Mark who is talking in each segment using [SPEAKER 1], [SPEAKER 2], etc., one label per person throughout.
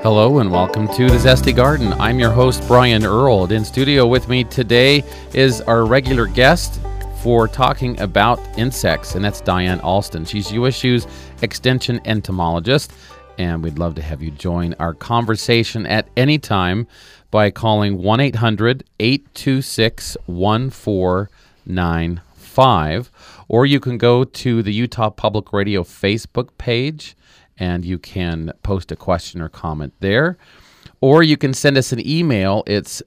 [SPEAKER 1] Hello and welcome to The Zesty Garden. I'm your host, Brian Earl. In studio with me today is our regular guest for talking about insects, and that's Diane Alston. She's USU's Extension entomologist, and we'd love to have you join our conversation at any time by calling 1-800-826-1495, or you can go to the Utah Public Radio Facebook page and you can post a question or comment there. Or you can send us an email. It's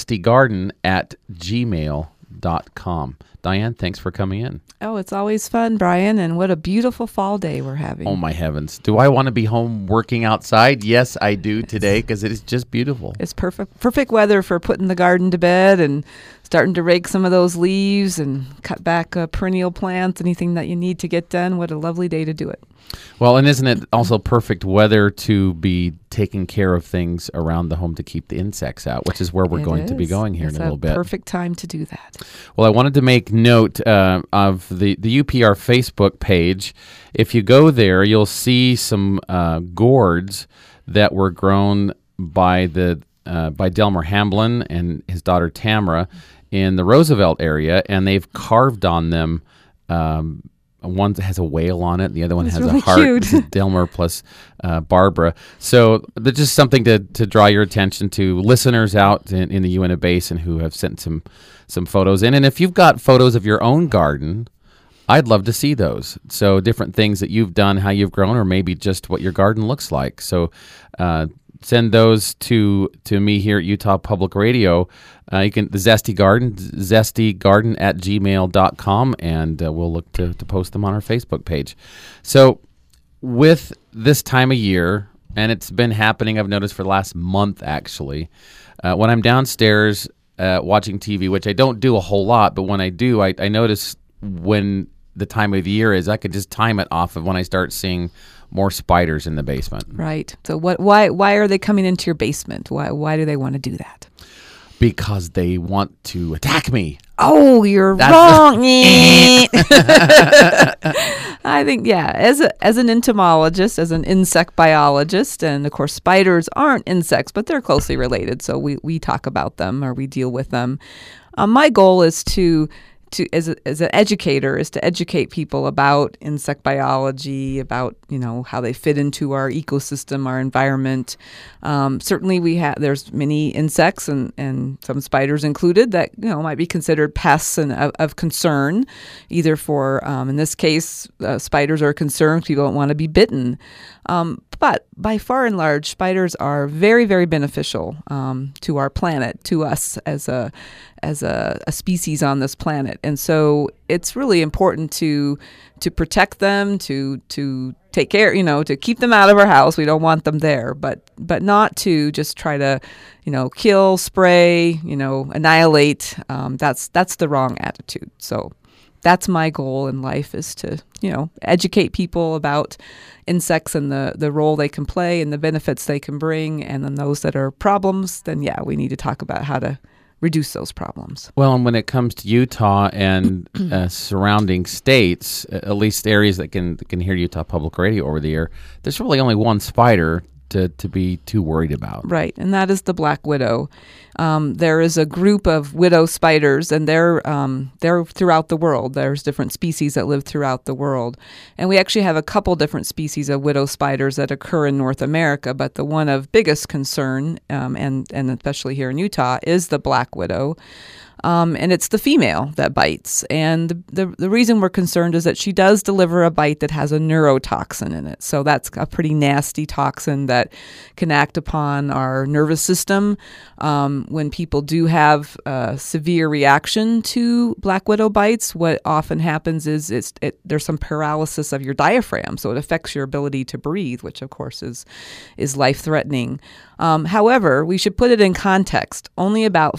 [SPEAKER 1] zestygarden@gmail.com. Diane, thanks for coming in.
[SPEAKER 2] Oh, it's always fun, Brian, and what a beautiful fall day we're having.
[SPEAKER 1] Oh, my heavens. Do I want to be home working outside? Yes, I do today because it is just beautiful.
[SPEAKER 2] It's perfect weather for putting the garden to bed and starting to rake some of those leaves and cut back perennial plants, anything that you need to get done. What a lovely day to do it.
[SPEAKER 1] Well, and isn't it also perfect weather to be taking care of things around the home to keep the insects out, which is where we're going to be going here in a little bit.
[SPEAKER 2] It's a perfect time to do that.
[SPEAKER 1] Well, I wanted to make note of the UPR Facebook page. If you go there, you'll see some gourds that were grown by Delmer Hamblin and his daughter Tamara in the Roosevelt area, and they've carved on them. One has a whale on it. The other one has
[SPEAKER 2] really
[SPEAKER 1] a heart.
[SPEAKER 2] Cute.
[SPEAKER 1] This is Delmer plus Barbara. So there's just something to draw your attention to listeners out in the Uinta Basin who have sent some photos in. And if you've got photos of your own garden, I'd love to see those. So different things that you've done, how you've grown, or maybe just what your garden looks like. So send those to me here at Utah Public Radio. You can the zestygarden@gmail.com, and we'll look to post them on our Facebook page. So with this time of year, and it's been happening, I've noticed for the last month actually, when I'm downstairs watching TV, which I don't do a whole lot, but when I do, I notice when the time of year is, I could just time it off of when I start seeing more spiders in the basement.
[SPEAKER 2] Right. So why are they coming into your basement? Why do they want to do that?
[SPEAKER 1] Because they want to attack me.
[SPEAKER 2] Oh, you're wrong. I think, yeah, as an entomologist, as an insect biologist, and of course spiders aren't insects, but they're closely related, so we talk about them or we deal with them. My goal is to as an educator is to educate people about insect biology, about how they fit into our ecosystem, our environment. Certainly, there's many insects and some spiders included that might be considered pests and of concern, either for in this case spiders are concerned people don't want to be bitten. But by far and large, spiders are very, very beneficial to our planet, to us as a species on this planet, and so it's really important to protect them, to take care, to keep them out of our house. We don't want them there, but not to just try to, kill, spray, annihilate. That's the wrong attitude. So that's my goal in life, is to, educate people about insects and the role they can play and the benefits they can bring. And then those that are problems, then we need to talk about how to reduce those problems.
[SPEAKER 1] Well, and when it comes to Utah and surrounding states, at least areas that can hear Utah Public Radio over the air, there's really only one spider to be too worried about.
[SPEAKER 2] Right, and that is the black widow. There is a group of widow spiders, and they're throughout the world. There's different species that live throughout the world. And we actually have a couple different species of widow spiders that occur in North America, but the one of biggest concern, and especially here in Utah, is the black widow. And it's the female that bites. And the reason we're concerned is that she does deliver a bite that has a neurotoxin in it. So that's a pretty nasty toxin that can act upon our nervous system. When people do have a severe reaction to black widow bites, what often happens is there's some paralysis of your diaphragm. So it affects your ability to breathe, which of course is life-threatening. However, we should put it in context. Only about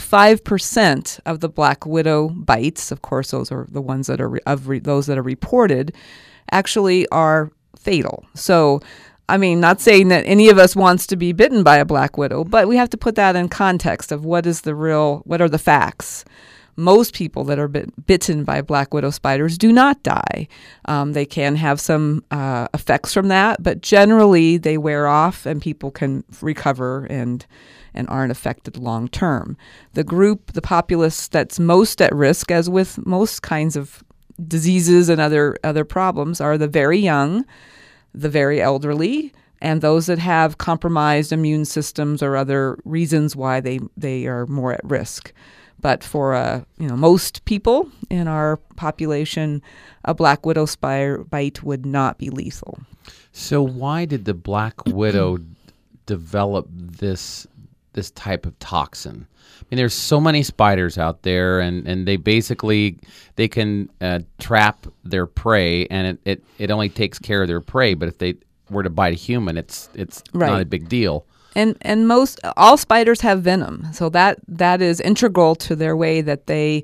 [SPEAKER 2] 5% of the black widow bites, of course, those are the ones that are those that are reported, actually are fatal. So, I mean, not saying that any of us wants to be bitten by a black widow, but we have to put that in context of what are the facts. most people that are bitten by black widow spiders do not die. They can have some effects from that, but generally they wear off and people can recover and aren't affected long term. The populace that's most at risk, as with most kinds of diseases and other problems, are the very young, the very elderly, and those that have compromised immune systems or other reasons why they are more at risk. But for most people in our population, a black widow spider bite would not be lethal.
[SPEAKER 1] So why did the black widow develop this type of toxin? I mean, there's so many spiders out there, and they can trap their prey, and it only takes care of their prey. But if they were to bite a human, it's
[SPEAKER 2] right.
[SPEAKER 1] not a big deal.
[SPEAKER 2] And all spiders have venom, so that is integral to their way that they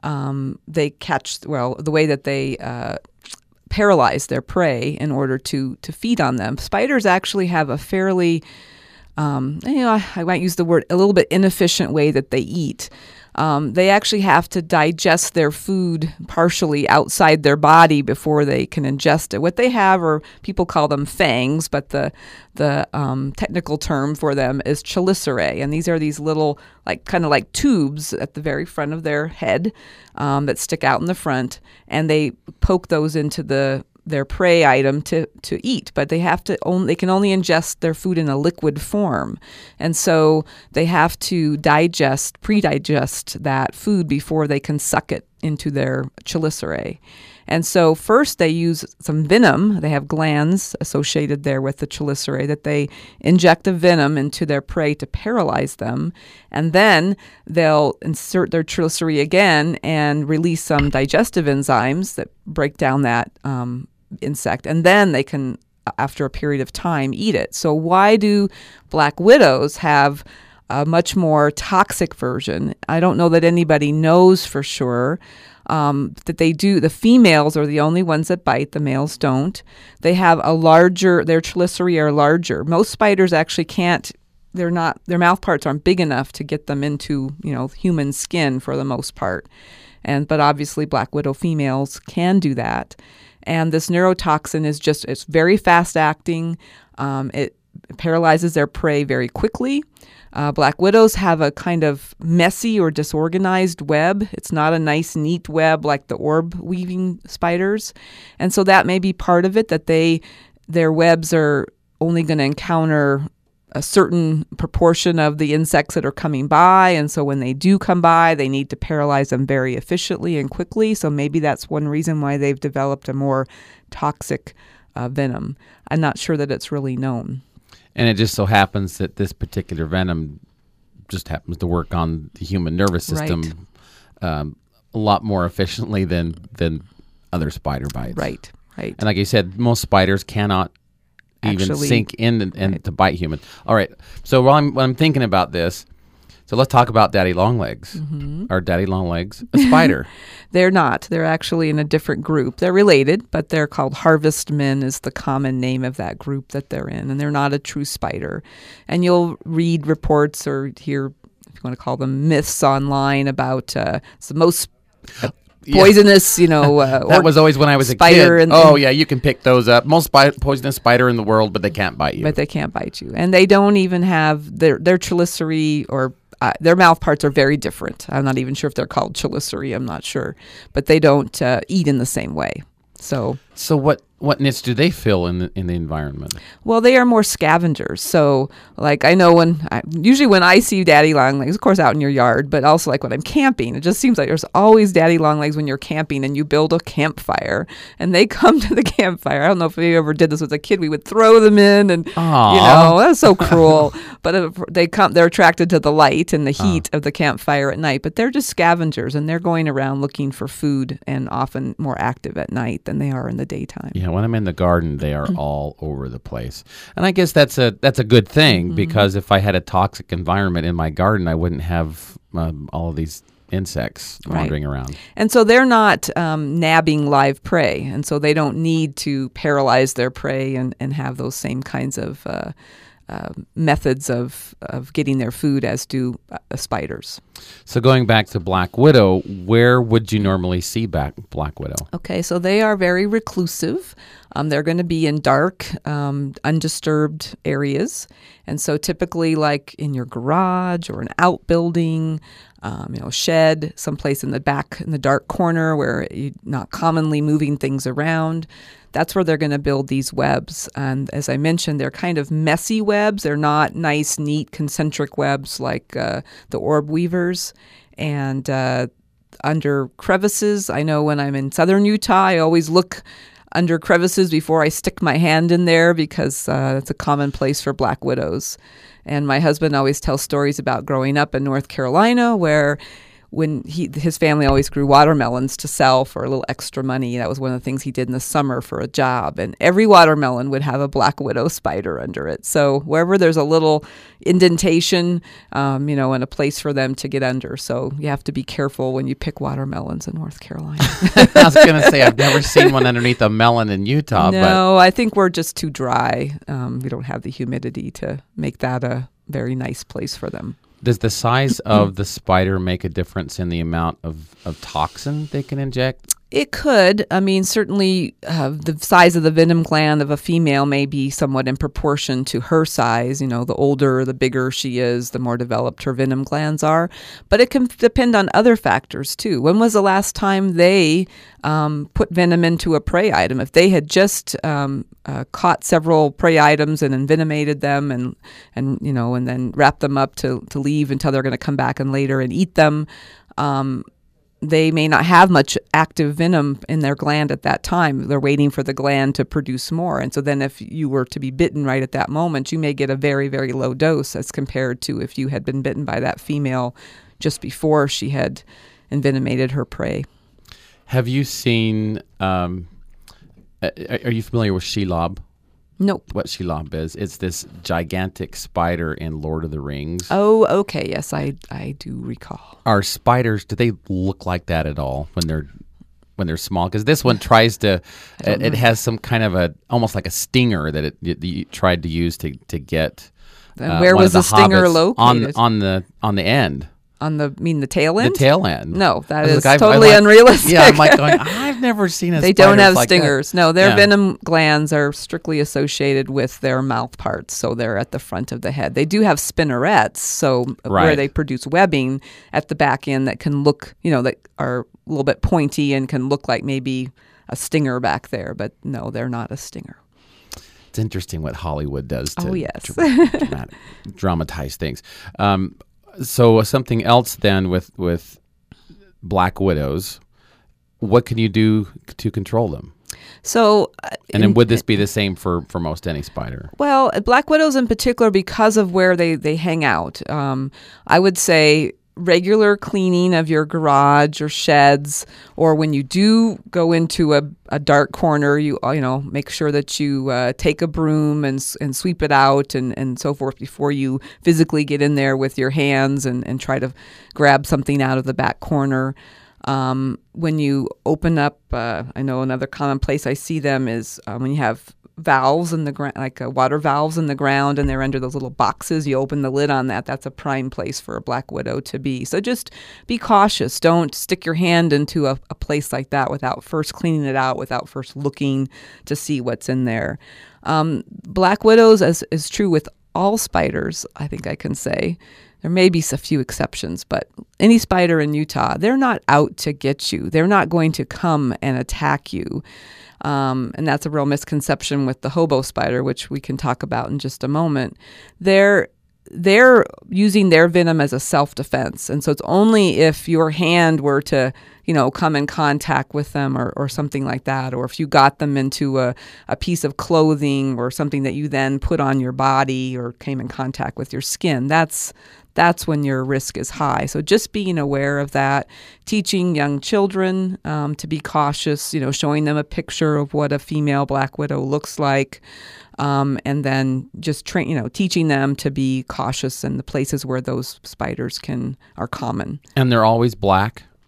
[SPEAKER 2] catch, the way that they paralyze their prey in order to feed on them. Spiders actually have a fairly I might use the word a little bit inefficient way that they eat. They actually have to digest their food partially outside their body before they can ingest it. What they have are, people call them fangs, but the technical term for them is chelicerae, and these are these little kind of like tubes at the very front of their head that stick out in the front, and they poke those into their prey item to eat, but they can only ingest their food in a liquid form, and so they have to pre-digest that food before they can suck it into their chelicerae. And so first they use some venom. They have glands associated there with the chelicerae that they inject a venom into their prey to paralyze them, and then they'll insert their chelicerae again and release some digestive enzymes that break down that insect, and then they can, after a period of time, eat it. So why do black widows have a much more toxic version? I don't know that anybody knows for sure that they do. The females are the only ones that bite. The males don't. They have their chelicerae are larger. Most spiders actually can't. Their mouth parts aren't big enough to get them into human skin for the most part. But obviously black widow females can do that. And this neurotoxin it's very fast acting. It paralyzes their prey very quickly. Black widows have a kind of messy or disorganized web. It's not a nice, neat web like the orb weaving spiders. And so that may be part of it, that their webs are only going to encounter a certain proportion of the insects that are coming by. And so when they do come by, they need to paralyze them very efficiently and quickly. So maybe that's one reason why they've developed a more toxic venom. I'm not sure that it's really known.
[SPEAKER 1] And it just so happens that this particular venom just happens to work on the human nervous system a lot more efficiently than other spider bites.
[SPEAKER 2] Right.
[SPEAKER 1] And like you said, most spiders cannot even sink in and to bite humans. All right. So when I'm thinking about this, so let's talk about daddy longlegs. Mm-hmm. Are daddy longlegs a spider?
[SPEAKER 2] They're not. They're actually in a different group. They're related, but they're called harvestmen is the common name of that group that they're in, and they're not a true spider. And you'll read reports or hear, if you want to call them myths online about it's the most poisonous,
[SPEAKER 1] that was always when I was a kid. You can pick those up. Most poisonous spider in the world, but they can't bite you.
[SPEAKER 2] But they can't bite you, and they don't even have their chelicerae or their mouth parts are very different. I'm not even sure if they're called chelicerae. I'm not sure, but they don't eat in the same way. So what niche do they fill in the environment? Well, they are more scavengers. So, I know usually when I see daddy longlegs, of course, out in your yard, but also when I'm camping, it just seems like there's always daddy longlegs when you're camping and you build a campfire, and they come to the campfire. I don't know if we ever did this as a kid. We would throw them in, and that's so cruel. But they're attracted to the light and the heat of the campfire at night. But they're just scavengers, and they're going around looking for food, and often more active at night than they are in the daytime.
[SPEAKER 1] Yeah, when I'm in the garden, they are all over the place. And I guess that's a good thing, because if I had a toxic environment in my garden, I wouldn't have all of these insects wandering around.
[SPEAKER 2] And so they're not nabbing live prey, and so they don't need to paralyze their prey and have those same kinds of methods of getting their food as do spiders.
[SPEAKER 1] So going back to black widow, where would you normally see black widow?
[SPEAKER 2] Okay, so they are very reclusive. They're going to be in dark, undisturbed areas. And so typically like in your garage or an outbuilding, shed, someplace in the back in the dark corner where you're not commonly moving things around. That's where they're going to build these webs. And as I mentioned, they're kind of messy webs. They're not nice, neat, concentric webs like the orb weavers. And under crevices, I know when I'm in southern Utah, I always look under crevices before I stick my hand in there because it's a common place for black widows. And my husband always tells stories about growing up in North Carolina where when his family always grew watermelons to sell for a little extra money. That was one of the things he did in the summer for a job. And every watermelon would have a black widow spider under it. So wherever there's a little indentation, and a place for them to get under. So you have to be careful when you pick watermelons in North Carolina.
[SPEAKER 1] I was going to say, I've never seen one underneath a melon in Utah.
[SPEAKER 2] No, I think we're just too dry. We don't have the humidity to make that a very nice place for them.
[SPEAKER 1] Does the size of the spider make a difference in the amount of toxin they can inject?
[SPEAKER 2] It could. I mean, certainly the size of the venom gland of a female may be somewhat in proportion to her size. The older, the bigger she is, the more developed her venom glands are. But it can depend on other factors, too. When was the last time they put venom into a prey item? If they had just caught several prey items and envenomated them and then wrapped them up to leave until they're going to come back and later and eat them, they may not have much active venom in their gland at that time. They're waiting for the gland to produce more. And so then if you were to be bitten right at that moment, you may get a very, very low dose as compared to if you had been bitten by that female just before she had envenomated her prey.
[SPEAKER 1] Have you seen, are you familiar with Shelob?
[SPEAKER 2] Nope.
[SPEAKER 1] What Shelob is? It's this gigantic spider in Lord of the Rings.
[SPEAKER 2] Oh, okay. Yes, I do recall.
[SPEAKER 1] Are spiders, do they look like that at all when they're small? Because this one tries to, it has some kind of almost like a stinger that it tried to use to get.
[SPEAKER 2] And where was the stinger located?
[SPEAKER 1] On the end.
[SPEAKER 2] The tail end?
[SPEAKER 1] The tail end.
[SPEAKER 2] No, that is totally unrealistic.
[SPEAKER 1] Yeah, I'm like going, I've never seen a spider.
[SPEAKER 2] They don't have
[SPEAKER 1] like
[SPEAKER 2] stingers.
[SPEAKER 1] That.
[SPEAKER 2] No, their venom glands are strictly associated with their mouth parts, so they're at the front of the head. They do have spinnerets, where they produce webbing at the back end that can look, that are a little bit pointy and can look like maybe a stinger back there, but no, they're not a stinger.
[SPEAKER 1] It's interesting what Hollywood does to dramatize things. So something else then with black widows, what can you do to control them?
[SPEAKER 2] So,
[SPEAKER 1] and then would this be the same for most any spider?
[SPEAKER 2] Well, black widows in particular, because of where they hang out, I would say regular cleaning of your garage or sheds, or when you do go into a dark corner, you make sure that you take a broom and sweep it out and so forth before you physically get in there with your hands and try to grab something out of the back corner. When you open up, I know another common place I see them is when you have valves in the ground, like water valves in the ground, and they're under those little boxes. You open the lid on that. That's a prime place for a black widow to be. So just be cautious. Don't stick your hand into a place like that without first cleaning it out, without first looking to see what's in there. Black widows, as is true with all spiders, I think I can say. There may be a few exceptions, but any spider in Utah, they're not out to get you. They're not going to come and attack you. And that's a real misconception with the hobo spider, which we can talk about in just a moment. They're using their venom as a self-defense. And so it's only if your hand were to, come in contact with them or something like that, or if you got them into a piece of clothing or something that you then put on your body or came in contact with your skin, that's when your risk is high. So just being aware of that, teaching young children to be cautious, showing them a picture of what a female black widow looks like, and then just teaching them to be cautious in the places where those spiders are common.
[SPEAKER 1] And they're always black?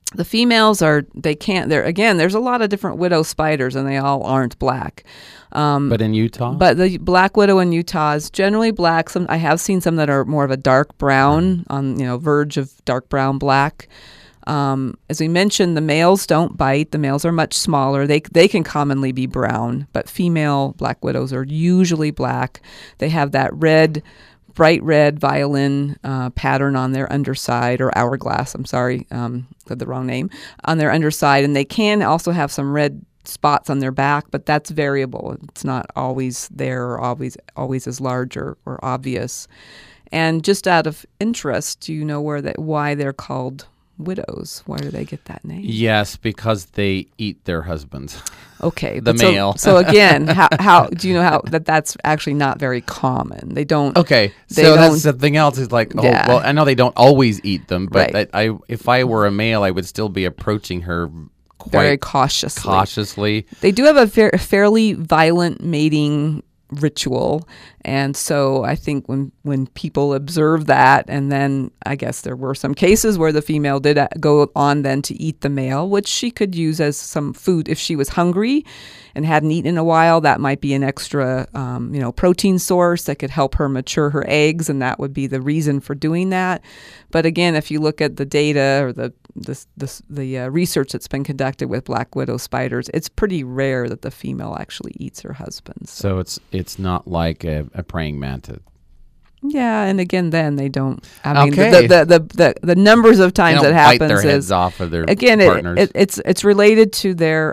[SPEAKER 2] The females there's a lot of different widow spiders, and they all aren't black.
[SPEAKER 1] But in Utah?
[SPEAKER 2] But the black widow in Utah is generally black. I have seen some that are more of a dark brown, on verge of dark brown black. As we mentioned, the males don't bite. The males are much smaller. They can commonly be brown, but female black widows are usually black. They have that bright red violin pattern on their underside, or hourglass. I'm sorry, said the wrong name, on their underside, and they can also have some red spots on their back, but that's variable. It's not always there or always as large or obvious. And just out of interest, do you know why they're called widows? Why do they get that name?
[SPEAKER 1] Yes, because they eat their husbands.
[SPEAKER 2] Okay,
[SPEAKER 1] the male.
[SPEAKER 2] So again, how do you know how that's actually not very common? They don't.
[SPEAKER 1] Okay, so that's something else. Is like, well, I know they don't always eat them, but right. If I were a male, I would still be approaching her
[SPEAKER 2] very cautiously. They do have a fairly violent mating ritual, and so I think when people observe that, and then I guess there were some cases where the female did go on then to eat the male, which she could use as some food if she was hungry and hadn't eaten in a while. That might be an extra protein source that could help her mature her eggs, and that would be the reason for doing that. But again, if you look at the data or the research that's been conducted with black widow spiders, it's pretty rare that the female actually eats her husband.
[SPEAKER 1] So it's not like a praying mantis.
[SPEAKER 2] Yeah, and again, then they don't. I mean, the numbers of times that happens
[SPEAKER 1] bite their heads
[SPEAKER 2] is
[SPEAKER 1] off of their
[SPEAKER 2] partners. It's related to their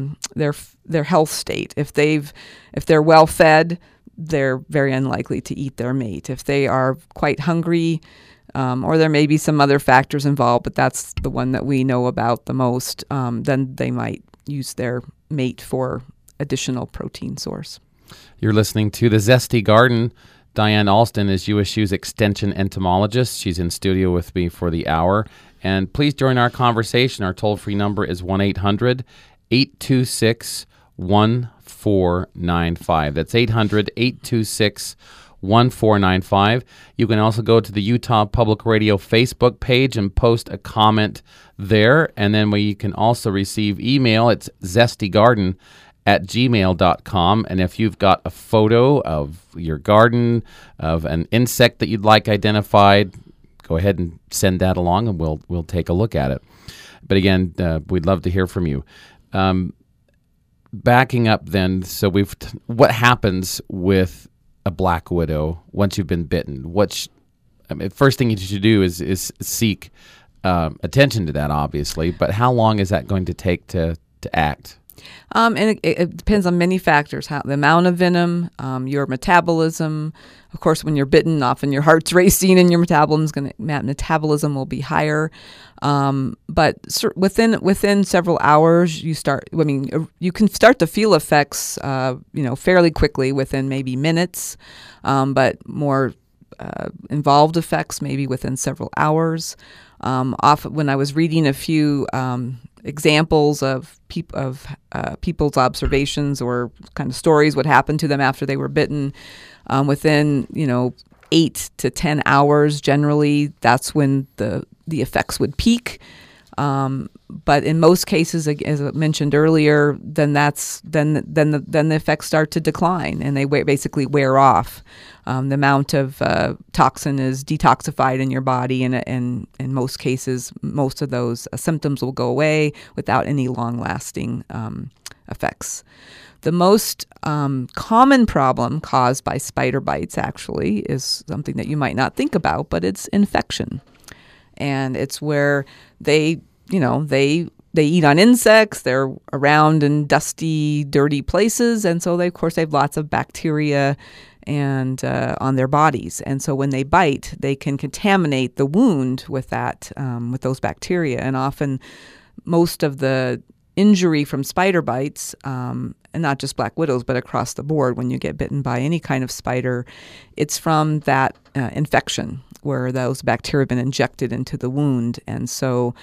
[SPEAKER 2] health state. If they're well fed, they're very unlikely to eat their mate. If they are quite hungry, or there may be some other factors involved, but that's the one that we know about the most, then they might use their mate for additional protein source.
[SPEAKER 1] You're listening to The Zesty Garden. Diane Alston is USU's Extension entomologist. She's in studio with me for the hour. And please join our conversation. Our toll-free number is 1-800-826-1495. That's 800-826-1495. You can also go to the Utah Public Radio Facebook page and post a comment there. And then you can also receive email. It's zestygarden@gmail.com. And if you've got a photo of your garden, of an insect that you'd like identified, go ahead and send that along, and we'll take a look at it. But again, we'd love to hear from you. Backing up then, so what happens with a black widow once you've been bitten? First thing you should do is seek attention to that, obviously. But how long is that going to take to act?
[SPEAKER 2] And it depends on many factors: the amount of venom, your metabolism. Of course, when you're bitten, often your heart's racing and your metabolism will be higher. But within several hours, you can start to feel effects, fairly quickly, within maybe minutes, but more involved effects maybe within several hours. Often, when I was reading a few examples of people's observations or kind of stories, what happened to them after they were bitten, within 8 to 10 hours generally, that's when the effects would peak. But in most cases, as I mentioned earlier, then the effects start to decline and they basically wear off. The amount of toxin is detoxified in your body, and in most cases, most of those symptoms will go away without any long-lasting effects. The most common problem caused by spider bites actually is something that you might not think about, but it's infection. And it's where they eat on insects, they're around in dusty, dirty places, and so they have lots of bacteria and on their bodies. And so when they bite, they can contaminate the wound with those bacteria. And often most of the injury from spider bites, and not just black widows, but across the board, when you get bitten by any kind of spider, it's from that infection where those bacteria have been injected into the wound. And so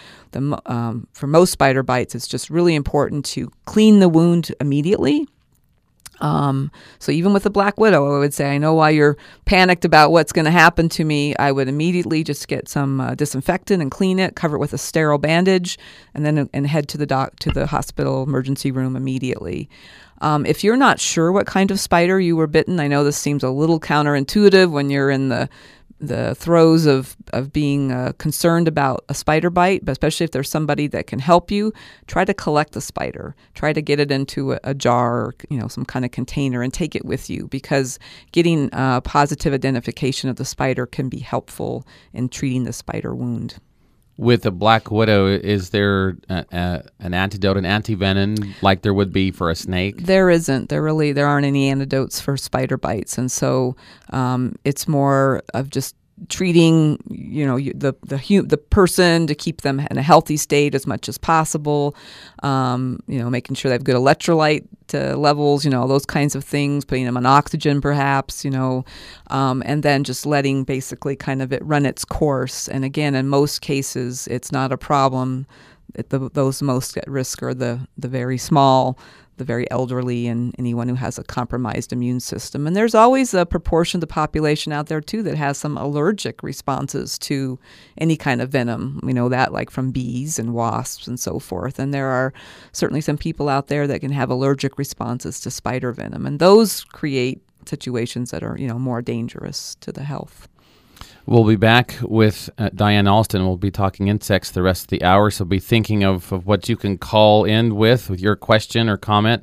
[SPEAKER 2] for most spider bites, it's just really important to clean the wound immediately. So even with the black widow, I would say, I know why you're panicked about what's going to happen to me. I would immediately just get some disinfectant and clean it, cover it with a sterile bandage, and then head to the hospital emergency room immediately. If you're not sure what kind of spider you were bitten, I know this seems a little counterintuitive when you're in the throes of being concerned about a spider bite, but especially if there's somebody that can help you, try to collect the spider. Try to get it into a jar or some kind of container and take it with you, because getting positive identification of the spider can be helpful in treating the spider wound.
[SPEAKER 1] With a black widow, is there an antidote, an antivenom, like there would be for a snake? There
[SPEAKER 2] isn't. There aren't any antidotes for spider bites, and so it's more of just treating the person to keep them in a healthy state as much as possible. Making sure they have good electrolyte levels, those kinds of things, putting them on oxygen perhaps, and then just letting basically kind of it run its course. And again, in most cases, it's not a problem. Those most at risk are the very small, the very elderly, and anyone who has a compromised immune system. And there's always a proportion of the population out there, too, that has some allergic responses to any kind of venom. We know that, like from bees and wasps and so forth. And there are certainly some people out there that can have allergic responses to spider venom. And those create situations that are, more dangerous to the health.
[SPEAKER 1] We'll be back with Diane Alston. We'll be talking insects the rest of the hour, so be thinking of what you can call in with your question or comment.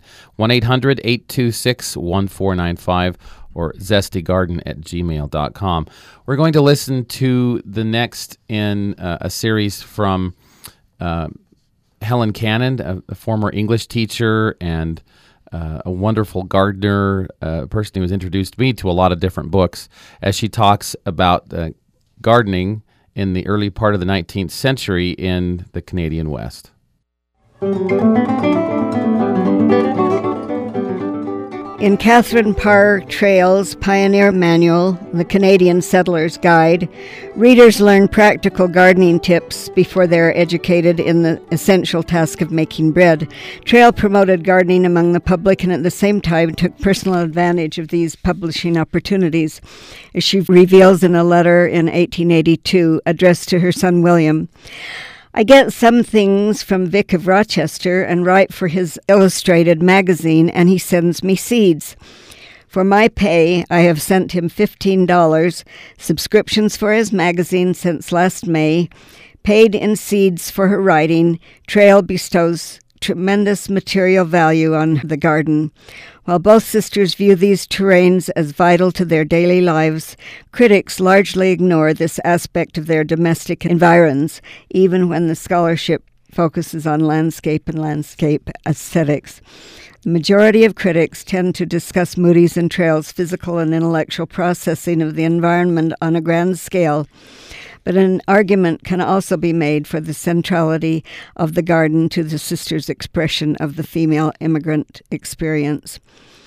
[SPEAKER 1] 1-800-826-1495 or zestygarden@gmail.com. We're going to listen to the next in a series from Helen Cannon, a former English teacher and a wonderful gardener, a person who has introduced me to a lot of different books, as she talks about gardening in the early part of the 19th century in the Canadian West.
[SPEAKER 3] In Catherine Parr Trail's Pioneer Manual, The Canadian Settler's Guide, readers learn practical gardening tips before they are educated in the essential task of making bread. Trail promoted gardening among the public and at the same time took personal advantage of these publishing opportunities, as she reveals in a letter in 1882 addressed to her son William. I get some things from Vic of Rochester and write for his illustrated magazine, and he sends me seeds. For my pay, I have sent him $15, subscriptions for his magazine since last May, paid in seeds for her writing. Trail bestows tremendous material value on the garden. While both sisters view these terrains as vital to their daily lives, critics largely ignore this aspect of their domestic environs, even when the scholarship focuses on landscape and landscape aesthetics. The majority of critics tend to discuss Moody's and Trail's physical and intellectual processing of the environment on a grand scale, but an argument can also be made for the centrality of the garden to the sisters' expression of the female immigrant experience.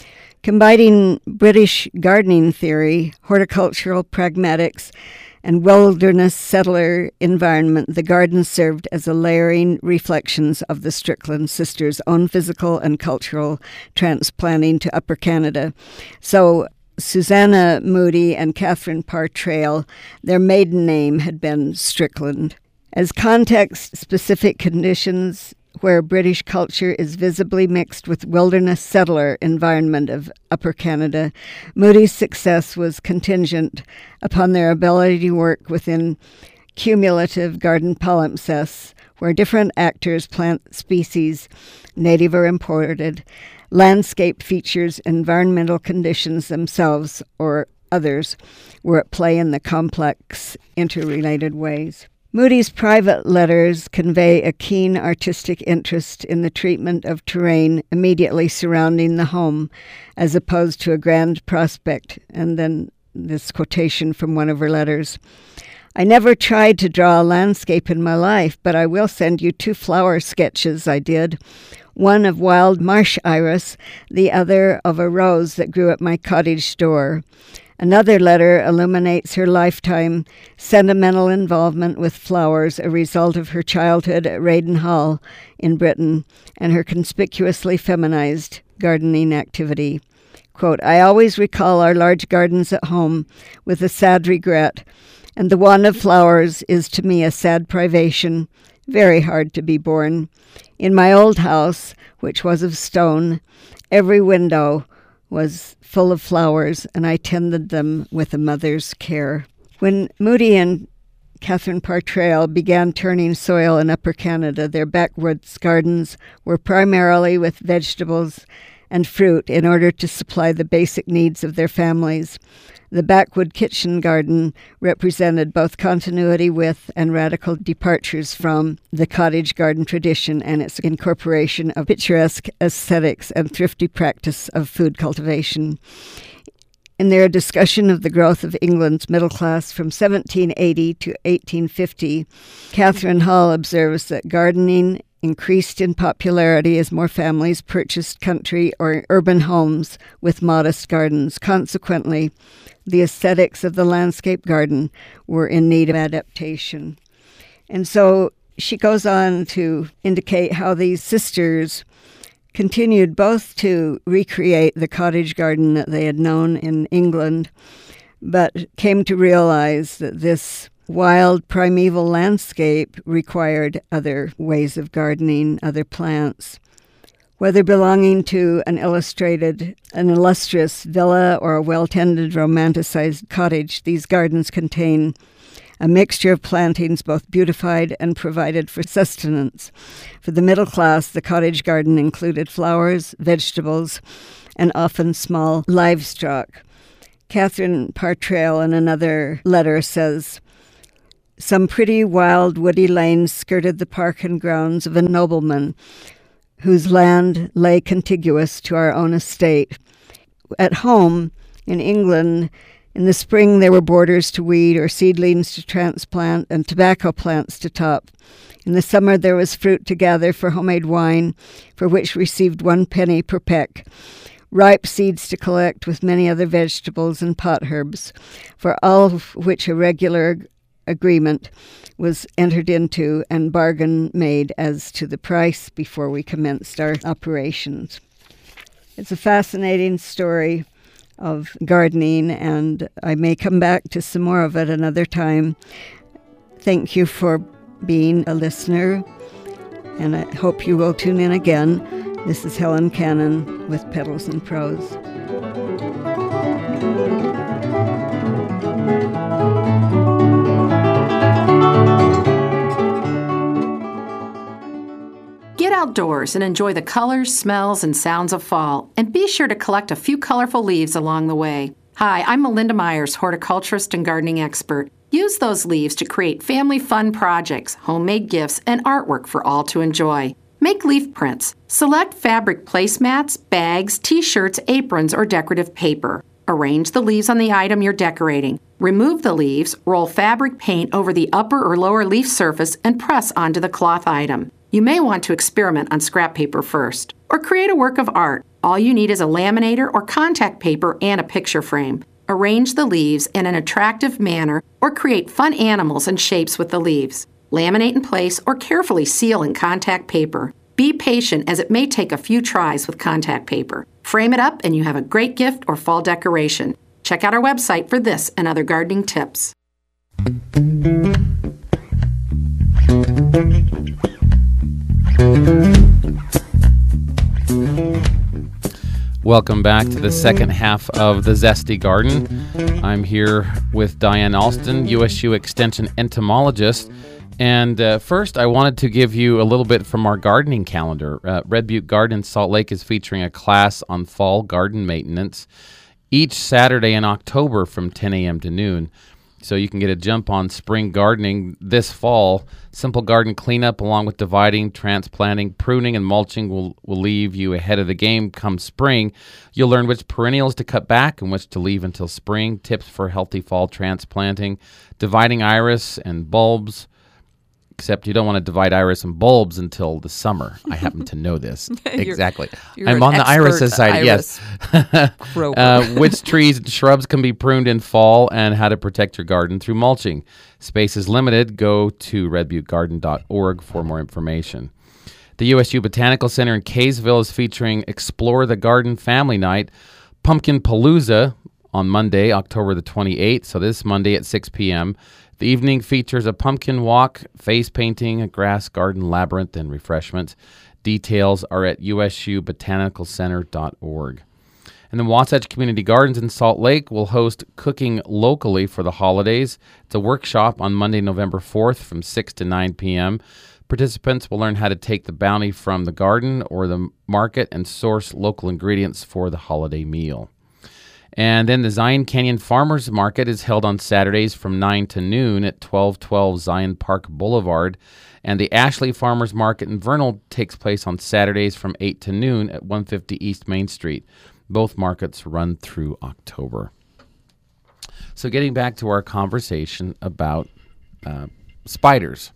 [SPEAKER 3] Combining British gardening theory, horticultural pragmatics, and wilderness settler environment, the garden served as a layering reflections of the Strickland sisters' own physical and cultural transplanting to Upper Canada. So Susanna Moodie and Catherine Parr Trail, their maiden name had been Strickland. As context-specific conditions where British culture is visibly mixed with wilderness settler environment of Upper Canada, Moody's success was contingent upon their ability to work within cumulative garden palimpsests, where different actors, plant species, native or imported, landscape features, environmental conditions themselves or others were at play in the complex, interrelated ways. Moody's private letters convey a keen artistic interest in the treatment of terrain immediately surrounding the home, as opposed to a grand prospect. And then this quotation from one of her letters. I never tried to draw a landscape in my life, but I will send you 2 flower sketches I did. One of wild marsh iris, the other of a rose that grew at my cottage door. Another letter illuminates her lifetime sentimental involvement with flowers, a result of her childhood at Raiden Hall in Britain, and her conspicuously feminized gardening activity. Quote, I always recall our large gardens at home with a sad regret, and the want of flowers is to me a sad privation, very hard to be borne. In my old house, which was of stone, every window was full of flowers, and I tended them with a mother's care. When Moody and Catherine Parr Traill began turning soil in Upper Canada, their backwoods gardens were primarily with vegetables and fruit in order to supply the basic needs of their families. The Backwood Kitchen Garden represented both continuity with and radical departures from the cottage garden tradition and its incorporation of picturesque aesthetics and thrifty practice of food cultivation. In their discussion of the growth of England's middle class from 1780 to 1850, Catherine Hall observes that gardening increased in popularity as more families purchased country or urban homes with modest gardens. Consequently, the aesthetics of the landscape garden were in need of adaptation. And so she goes on to indicate how these sisters continued both to recreate the cottage garden that they had known in England, but came to realize that this wild primeval landscape required other ways of gardening, other plants. Whether belonging to an illustrious villa or a well-tended, romanticized cottage, these gardens contain a mixture of plantings both beautified and provided for sustenance. For the middle class, the cottage garden included flowers, vegetables, and often small livestock. Catherine Parr Traill in another letter says, some pretty wild woody lanes skirted the park and grounds of a nobleman whose land lay contiguous to our own estate. At home, in England, in the spring there were borders to weed or seedlings to transplant and tobacco plants to top. In the summer there was fruit to gather for homemade wine, for which received 1 penny per peck, ripe seeds to collect with many other vegetables and pot herbs, for all of which a regular agreement was entered into and bargain made as to the price before we commenced our operations. It's a fascinating story of gardening, and I may come back to some more of it another time. Thank you for being a listener, and I hope you will tune in again. This is Helen Cannon with Petals and Prose.
[SPEAKER 4] Get outdoors and enjoy the colors, smells, and sounds of fall. And be sure to collect a few colorful leaves along the way. Hi, I'm Melinda Myers, horticulturist and gardening expert. Use those leaves to create family fun projects, homemade gifts, and artwork for all to enjoy. Make leaf prints. Select fabric placemats, bags, t-shirts, aprons, or decorative paper. Arrange the leaves on the item you're decorating. Remove the leaves, roll fabric paint over the upper or lower leaf surface, and press onto the cloth item. You may want to experiment on scrap paper first, or create a work of art. All you need is a laminator or contact paper and a picture frame. Arrange the leaves in an attractive manner or create fun animals and shapes with the leaves. Laminate in place or carefully seal in contact paper. Be patient as it may take a few tries with contact paper. Frame it up and you have a great gift or fall decoration. Check out our website for this and other gardening tips.
[SPEAKER 1] Welcome back to the second half of The Zesty Garden. I'm here with Diane Alston, USU Extension entomologist. And first, I wanted to give you a little bit from our gardening calendar. Red Butte Garden in Salt Lake is featuring a class on fall garden maintenance each Saturday in October from 10 a.m. to noon. So you can get a jump on spring gardening this fall. Simple garden cleanup along with dividing, transplanting, pruning, and mulching will leave you ahead of the game come spring. You'll learn which perennials to cut back and which to leave until spring, tips for healthy fall transplanting, dividing iris and bulbs, except you don't want to divide iris and bulbs until the summer. I happen to know this. Exactly.
[SPEAKER 2] You're
[SPEAKER 1] I'm on the Iris Society, yes. Which trees and shrubs can be pruned in fall and how to protect your garden through mulching. Space is limited. Go to redbuttegarden.org for more information. The USU Botanical Center in Kaysville is featuring Explore the Garden Family Night. Pumpkin Palooza on Monday, October the 28th, so this Monday at 6 p.m. The evening features a pumpkin walk, face painting, a grass garden labyrinth, and refreshments. Details are at usubotanicalcenter.org. And the Wasatch Community Gardens in Salt Lake will host Cooking Locally for the holidays. It's a workshop on Monday, November 4th from 6 to 9 p.m. Participants will learn how to take the bounty from the garden or the market and source local ingredients for the holiday meal. And then the Zion Canyon Farmers Market is held on Saturdays from 9 to noon at 1212 Zion Park Boulevard. And the Ashley Farmers Market in Vernal takes place on Saturdays from 8 to noon at 150 East Main Street. Both markets run through October. So getting back to our conversation about spiders.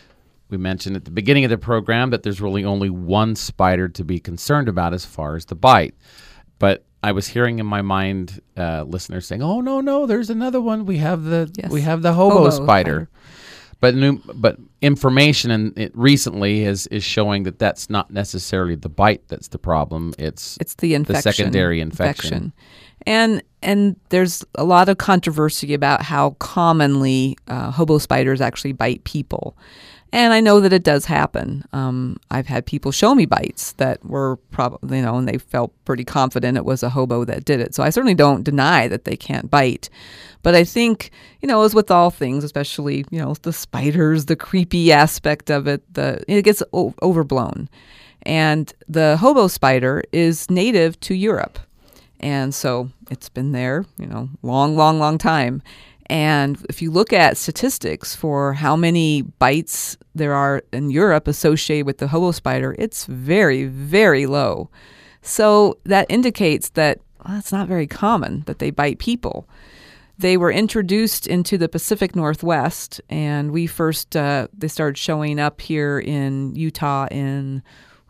[SPEAKER 1] We mentioned at the beginning of the program that there's really only one spider to be concerned about as far as the bite. But I was hearing in my mind listeners saying, "Oh no, there's another one. We have the hobo spider." But information recently is showing that that's not necessarily the bite that's the problem. It's
[SPEAKER 2] the infection,
[SPEAKER 1] the secondary infection.
[SPEAKER 2] And there's a lot of controversy about how commonly hobo spiders actually bite people. And I know that it does happen. I've had people show me bites that were probably, and they felt pretty confident it was a hobo that did it. So I certainly don't deny that they can't bite. But I think, as with all things, especially, the spiders, the creepy aspect of it, it gets overblown. And the hobo spider is native to Europe. And so it's been there, long time. And if you look at statistics for how many bites there are in Europe associated with the hobo spider, it's very, very low. So that indicates that it's not very common that they bite people. They were introduced into the Pacific Northwest, and they started showing up here in Utah in,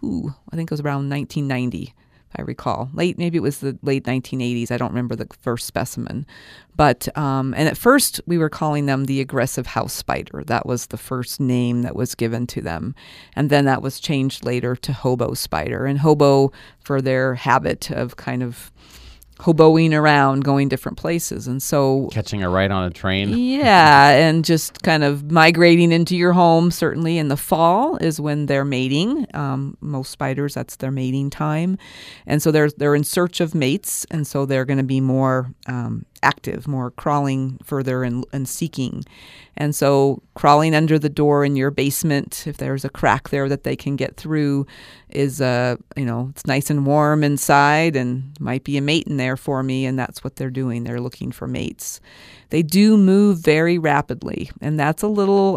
[SPEAKER 2] I think it was around 1990. I recall. Maybe it was the late 1980s. I don't remember the first specimen. But, and at first we were calling them the aggressive house spider. That was the first name that was given to them. And then that was changed later to hobo spider. And hobo for their habit of kind of hoboing around, going different places. And so
[SPEAKER 1] catching a ride on a train.
[SPEAKER 2] Yeah, and just kind of migrating into your home. Certainly in the fall is when they're mating. Most spiders, that's their mating time. And so they're in search of mates, and so they're going to be more active, more crawling further and seeking. And so crawling under the door in your basement, if there's a crack there that they can get through, is it's nice and warm inside and might be a mate in there for me, and that's what they're doing. They're looking for mates. They do move very rapidly, and that's a little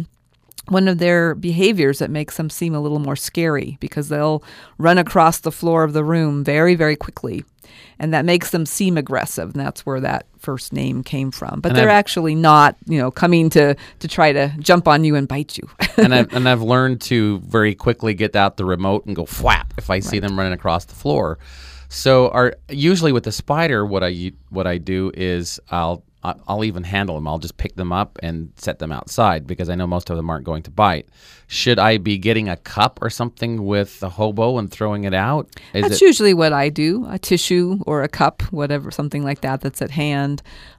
[SPEAKER 2] one of their behaviors that makes them seem a little more scary, because they'll run across the floor of the room very, very quickly. And that makes them seem aggressive, and that's where that first name came from. But they're actually not, coming to try to jump on you and bite you.
[SPEAKER 1] and I've learned to very quickly get out the remote and go flap if I see them running across the floor. So usually with the spider, what I do is I'll even handle them. I'll just pick them up and set them outside, because I know most of them aren't going to bite. Should I be getting a cup or something with the hobo and throwing it out?
[SPEAKER 2] That's usually what I do, a tissue or a cup, whatever, something like that's at hand.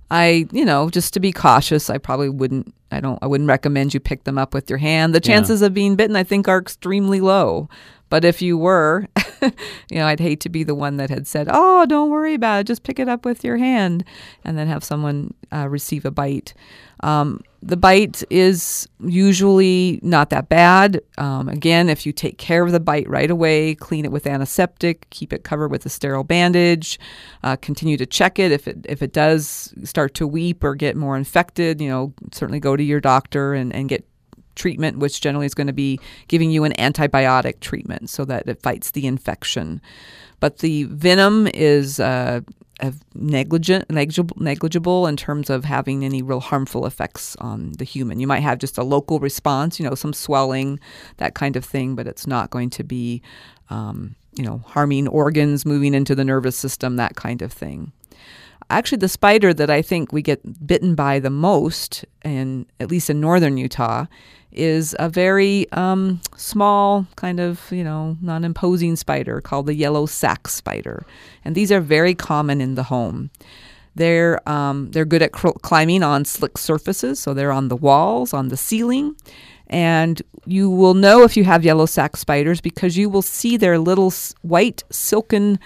[SPEAKER 2] Just to be cautious, I probably wouldn't recommend you pick them up with your hand. The chances of being bitten, I think, are extremely low. But if you were, I'd hate to be the one that had said, "Oh, don't worry about it. Just pick it up with your hand," and then have someone receive a bite. The bite is usually not that bad. Again, if you take care of the bite right away, clean it with antiseptic, keep it covered with a sterile bandage, continue to check it. If it does start to weep or get more infected, certainly go to your doctor and get treatment, which generally is going to be giving you an antibiotic treatment so that it fights the infection. But the venom is negligible in terms of having any real harmful effects on the human. You might have just a local response, some swelling, that kind of thing, but it's not going to be, harming organs, moving into the nervous system, that kind of thing. Actually, the spider that I think we get bitten by the most, at least in northern Utah, is a very small, kind of, non-imposing spider called the yellow sac spider. And these are very common in the home. They're good at climbing on slick surfaces, so they're on the walls, on the ceiling. And you will know if you have yellow sac spiders because you will see their little white silken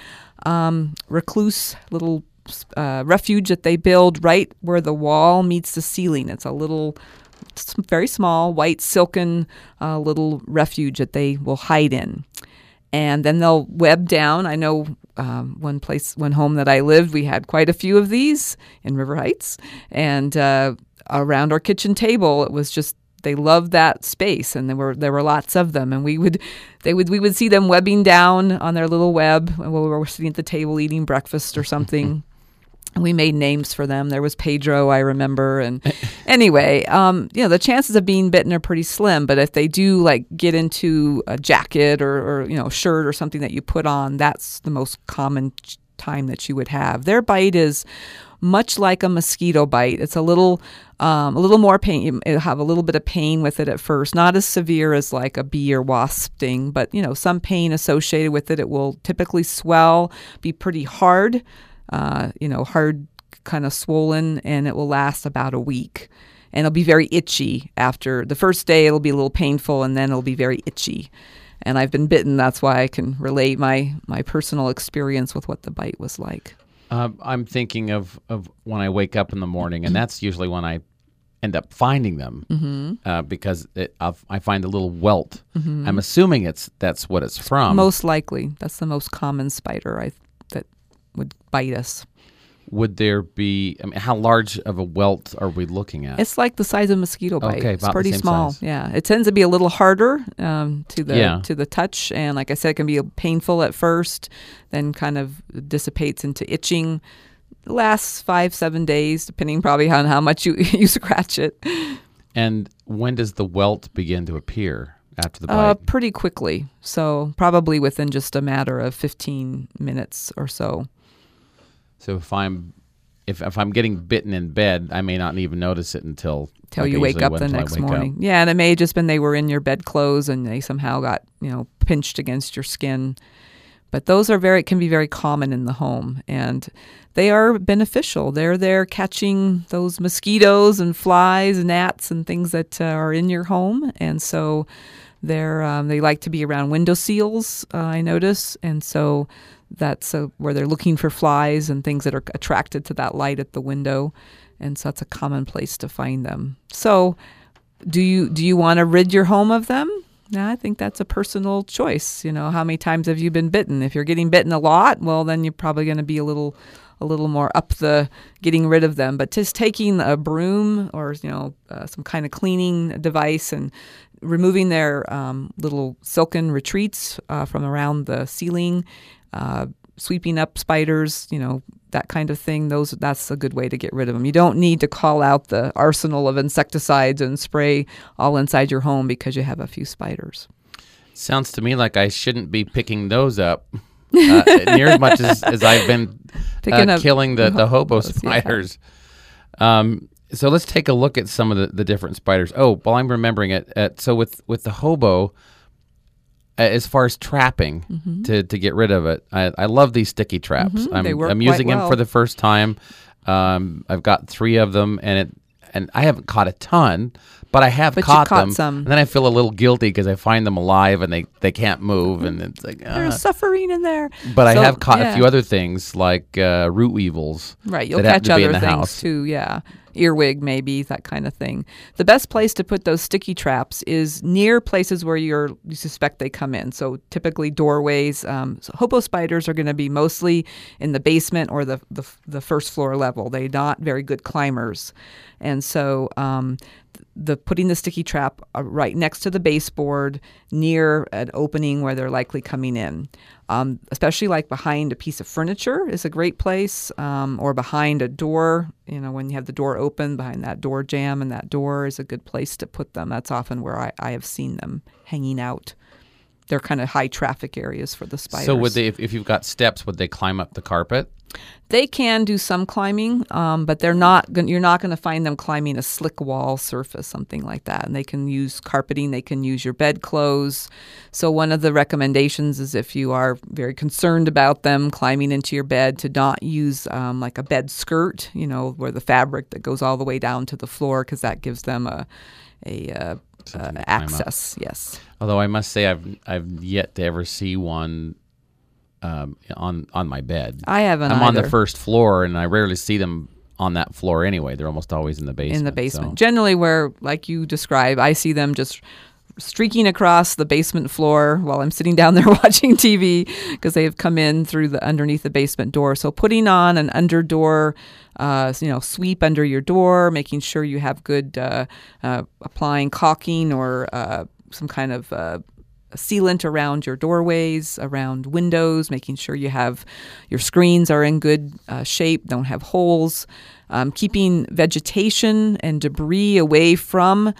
[SPEAKER 2] recluse little refuge that they build right where the wall meets the ceiling. It's a little, very small, white silken little refuge that they will hide in. And then they'll web down. I know one home that I lived, we had quite a few of these in River Heights. And around our kitchen table, it was just, they loved that space, and there were lots of them, and we would see them webbing down on their little web while we were sitting at the table eating breakfast or something. And we made names for them. There was Pedro, I remember, and anyway, the chances of being bitten are pretty slim. But if they do get into a jacket or shirt or something that you put on, that's the most common time that you would have. Their bite is much like a mosquito bite. It's a little more pain. It'll have a little bit of pain with it at first, not as severe as like a bee or wasp sting, but some pain associated with it. It will typically swell, be pretty hard, hard, kind of swollen, and it will last about a week. And it'll be very itchy after the first day. It'll be a little painful, and then it'll be very itchy. And I've been bitten. That's why I can relate my personal experience with what the bite was like.
[SPEAKER 1] I'm thinking of when I wake up in the morning, and that's usually when I end up finding them because I find a little welt. Mm-hmm. I'm assuming that's what it's from.
[SPEAKER 2] Most likely. That's the most common spider that would bite us.
[SPEAKER 1] Would there be, how large of a welt are we looking at?
[SPEAKER 2] It's like the size of a mosquito bite.
[SPEAKER 1] Okay,
[SPEAKER 2] it's pretty
[SPEAKER 1] the same
[SPEAKER 2] small.
[SPEAKER 1] size.
[SPEAKER 2] Yeah, it tends to be a little harder to the touch, and like I said, it can be painful at first, then kind of dissipates into itching. It lasts 5-7 days, depending probably on how much you scratch it.
[SPEAKER 1] And when does the welt begin to appear after the bite?
[SPEAKER 2] Pretty quickly. So probably within just a matter of 15 minutes or so.
[SPEAKER 1] So if I'm getting bitten in bed, I may not even notice it until
[SPEAKER 2] you wake up the next morning. Yeah, and it may have just been they were in your bedclothes and they somehow got pinched against your skin. But those can be very common in the home, and they are beneficial. They're there catching those mosquitoes and flies, gnats, and things that are in your home, and so they like to be around window seals. I notice, and so that's where they're looking for flies and things that are attracted to that light at the window, and so that's a common place to find them. So, do you want to rid your home of them? I think that's a personal choice. How many times have you been bitten? If you're getting bitten a lot, well, then you're probably going to be a little more up the getting rid of them. But just taking a broom or some kind of cleaning device and removing their little silken retreats from around the ceiling, sweeping up spiders, that kind of thing. That's a good way to get rid of them. You don't need to call out the arsenal of insecticides and spray all inside your home because you have a few spiders.
[SPEAKER 1] Sounds to me like I shouldn't be picking those up near as much as I've been killing the hobo spiders. Yeah. So let's take a look at some of the different spiders. Oh, while I'm remembering it, so with the hobo, as far as trapping to get rid of it, I love these sticky traps.
[SPEAKER 2] Mm-hmm.
[SPEAKER 1] I'm using them for the first time. I've got 3 of them, and I haven't caught a ton, but I have caught them.
[SPEAKER 2] Some.
[SPEAKER 1] And then I feel a little guilty because I find them alive and they can't move, and it's like
[SPEAKER 2] there's suffering in there.
[SPEAKER 1] But I have caught a few other things like root weevils.
[SPEAKER 2] Right, you'll catch other things too. Yeah. Earwig, maybe, that kind of thing. The best place to put those sticky traps is near places where you suspect they come in. So typically doorways. So hobo spiders are going to be mostly in the basement or the first floor level. They're not very good climbers. And so putting the sticky trap right next to the baseboard near an opening where they're likely coming in. Especially like behind a piece of furniture is a great place, or behind a door. When you have the door open, behind that door jamb, and that door is a good place to put them. That's often where I have seen them hanging out. They're kind of high traffic areas for the spiders.
[SPEAKER 1] So would they, if you've got steps, would they climb up the carpet?
[SPEAKER 2] They can do some climbing, but you're not going to find them climbing a slick wall surface, something like that. And they can use carpeting. They can use your bedclothes. So one of the recommendations is if you are very concerned about them climbing into your bed, to not use like a bed skirt, where the fabric that goes all the way down to the floor, because that gives them a access. Yes.
[SPEAKER 1] Although I must say I've yet to ever see one on my bed.
[SPEAKER 2] I haven't.
[SPEAKER 1] I'm on the
[SPEAKER 2] either.
[SPEAKER 1] first floor, and I rarely see them on that floor anyway. They're almost always in the basement.
[SPEAKER 2] In the basement,
[SPEAKER 1] so.
[SPEAKER 2] generally, where like you describe, I see them just streaking across the basement floor while I'm sitting down there watching TV, because they have come in through underneath the basement door. So putting on an under door, sweep under your door, making sure you have good applying caulking or some kind of sealant around your doorways, around windows, making sure your screens are in good shape, don't have holes, keeping vegetation and debris away from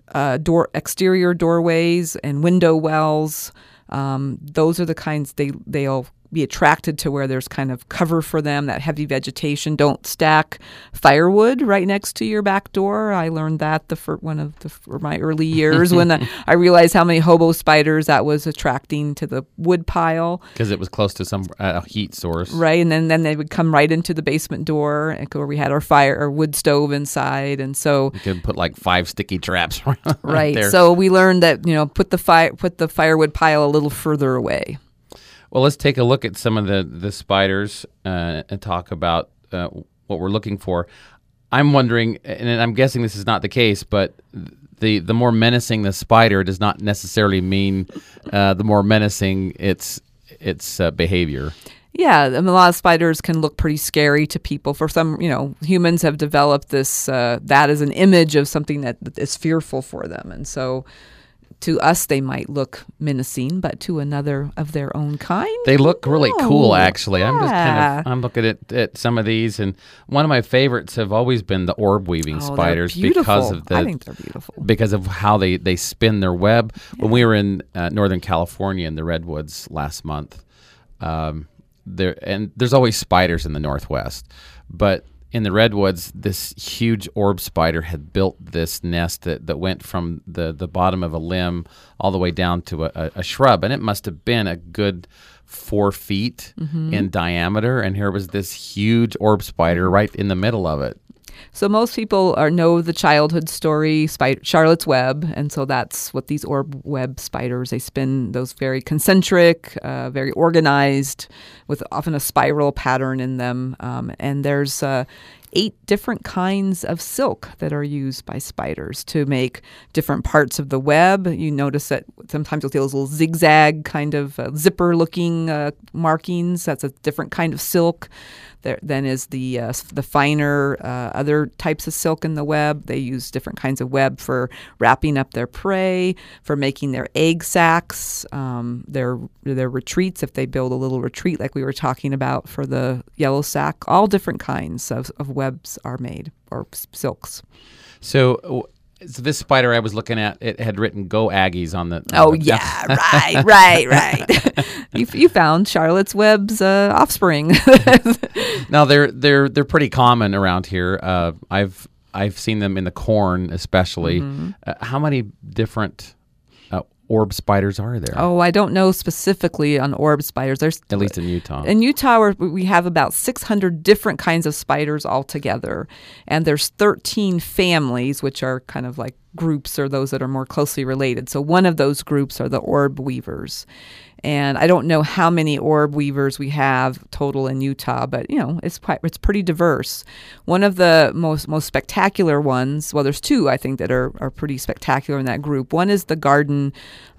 [SPEAKER 2] exterior doorways and window wells. Those are the kinds they'll be attracted to, where there's kind of cover for them, that heavy vegetation. Don't stack firewood right next to your back door. I learned that for my early years when I realized how many hobo spiders that was attracting to the wood pile.
[SPEAKER 1] Because it was close to some heat source.
[SPEAKER 2] Right, and then they would come right into the basement door, where we had our wood stove inside, and so
[SPEAKER 1] you could put like 5 sticky traps
[SPEAKER 2] right
[SPEAKER 1] there.
[SPEAKER 2] So we learned that put the firewood pile a little further away.
[SPEAKER 1] Well, let's take a look at some of the spiders and talk about what we're looking for. I'm wondering, and I'm guessing this is not the case, but the more menacing the spider does not necessarily mean the more menacing its behavior.
[SPEAKER 2] Yeah, a lot of spiders can look pretty scary to people. For some, humans have developed this that as an image of something that is fearful for them, and so to us, they might look menacing, but to another of their own kind,
[SPEAKER 1] they look really cool. Actually,
[SPEAKER 2] yeah.
[SPEAKER 1] I'm looking at some of these, and one of my favorites have always been the orb weaving spiders, because of
[SPEAKER 2] I think they're beautiful
[SPEAKER 1] because of how they spin their web. Yeah. When we were in Northern California in the redwoods last month, there's always spiders in the Northwest, but in the redwoods, this huge orb spider had built this nest that went from the bottom of a limb all the way down to a shrub, and it must have been a good 4 feet in diameter, and here was this huge orb spider right in the middle of it.
[SPEAKER 2] So most people know the childhood story, Charlotte's Web, and so that's what these orb web spiders, they spin those very concentric, very organized, with often a spiral pattern in them. And there's 8 different kinds of silk that are used by spiders to make different parts of the web. You notice that sometimes you'll see those little zigzag kind of zipper-looking markings. That's a different kind of silk. There then is the finer other types of silk in the web. They use different kinds of web for wrapping up their prey, for making their egg sacs, their retreats, if they build a little retreat like we were talking about for the yellow sac. All different kinds of webs are made, or silks.
[SPEAKER 1] So this spider I was looking at, it had written "Go Aggies" on the.
[SPEAKER 2] Yeah, right. You found Charlotte's Web's offspring.
[SPEAKER 1] Now they're pretty common around here. I've seen them in the corn, especially. How many different orb spiders are there?
[SPEAKER 2] Oh, I don't know specifically on orb spiders. There's
[SPEAKER 1] at least in Utah.
[SPEAKER 2] In Utah, we have about 600 different kinds of spiders altogether, and there's 13 families, which are kind of like groups, or those that are more closely related. So one of those groups are the orb weavers. And I don't know how many orb weavers we have total in Utah, but it's pretty diverse. One of the most spectacular ones, well, there's 2 I think that are pretty spectacular in that group. One is the garden,